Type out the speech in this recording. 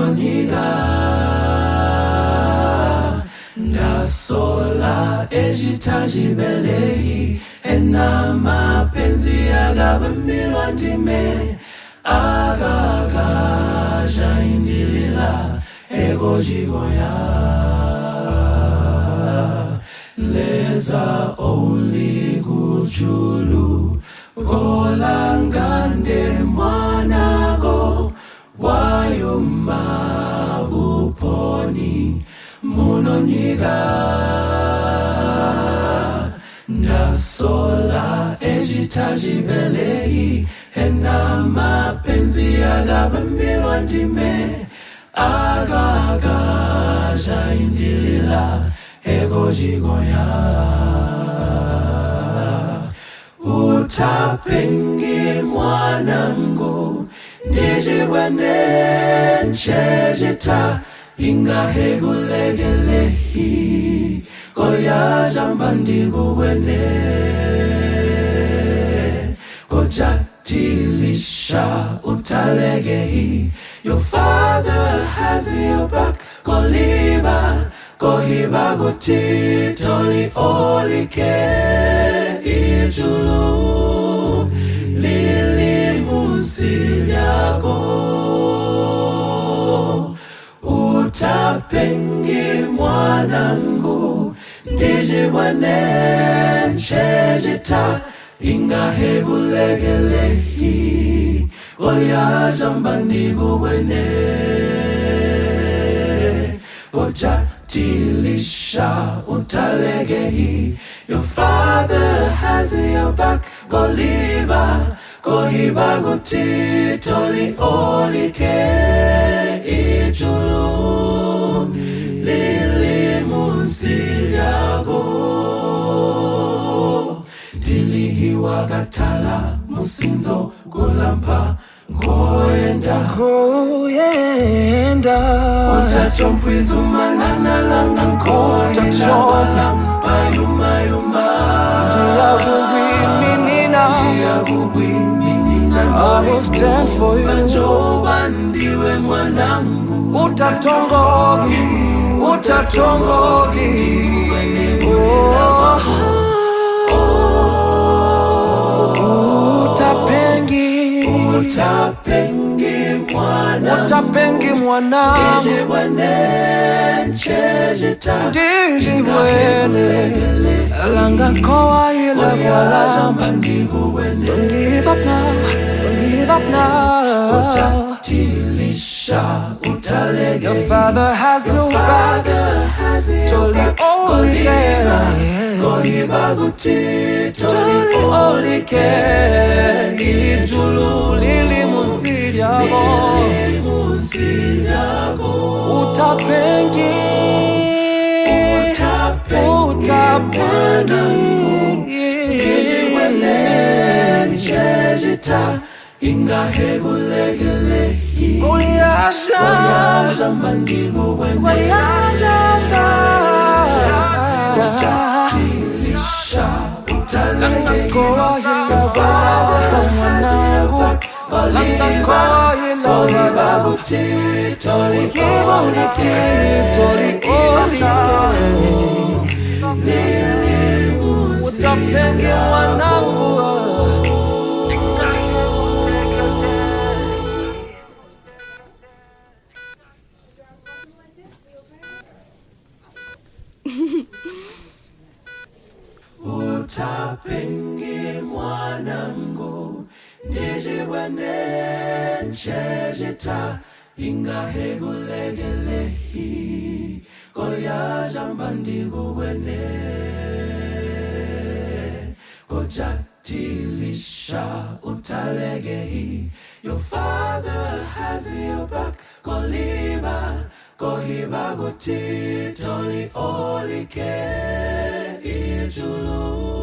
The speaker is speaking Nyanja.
munoniga ndasola ejitajibelei ena mapenzi agabambilwa ndime agaga indilila egojigoya leza only gujulu golangande mwanago wayomba buponi munoniga ndasola ejitajibelei ena mapenzi agabambilwa ndime agaga indilila egojigoya utapenge mwanangu ndijibwane nchejeta ingahegulegelehi koya jambandiguwene kojatilisha utalegehi. Your father has your back. Koliba kohiba goti toli olike ijulu lili musilyako utapengi mwanangu ndijibwane nchejita ingahegulegelehi kolya jambandiguwene kojatilisha utalegehi. Your father has your back. Koliba kohiba guti toli olike ijulu lili musilyako dilihiwa gatala musinzo kulampa Goyenda Utachompwizu manana langa Goyenda Walampa yuma Diagugwi minina I will stand for you. Manjoba ndiwe mwanangu Utatongogi Utapengi mwana Ndijibwane nchejita Ndijibwane Langa kowa ila wala Don't give up now, don't give up now Kojatilisha utalege. Your father has your back Toli olike Kohiba guti toli olike ijulu lili musilyako Utapengi Ndijibwane nchejita ingahegulegelehi Kolyasha mbandiguwene Kojatilisha utalege. Kowa ila wala mwanangu Langa kowa ila wala Toli Utapenge mwanangu Utapenge mwanangu ndijibwane nchejita ingahegulegelehi kolya jambandiguwene kojatilisha utalegehi. Your father has your back. Koliba kohiba guti toli olike ijulu